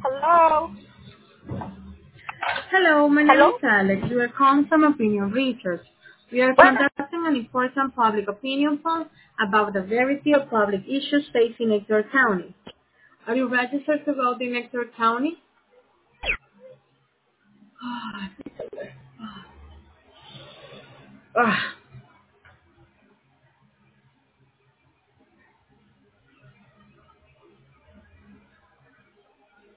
Hello. Hello, my name Hello. is Alex. We are calling from Opinion Research. We are Bueno, conducting an important public opinion poll about the variety of public issues facing Ector County. Are you registered to vote in Ector County?